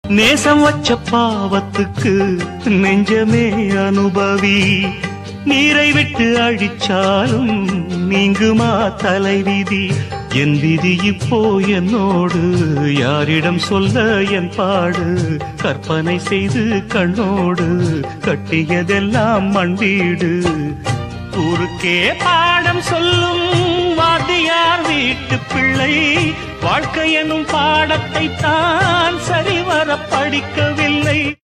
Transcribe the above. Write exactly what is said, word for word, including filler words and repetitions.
நேசம் வச்ச பாவத்துக்கு நெஞ்சமே அனுபவி, நீரை விட்டு அழிச்சாலும் நீங்குமா தலைவிதி. என் விதி இப்போ என்னோடு யாரிடம் சொல்ல என் பாடு, கற்பனை செய்து கண்ணோடு கட்டியதெல்லாம் மண் வீடு. ஊருக்கே பாடம் சொல்லும் வாத்தியார் வீட்டு பிள்ளை, வாழ்க்கை எனும் பாடத்தை தான் சரிவர படிக்கவில்லை.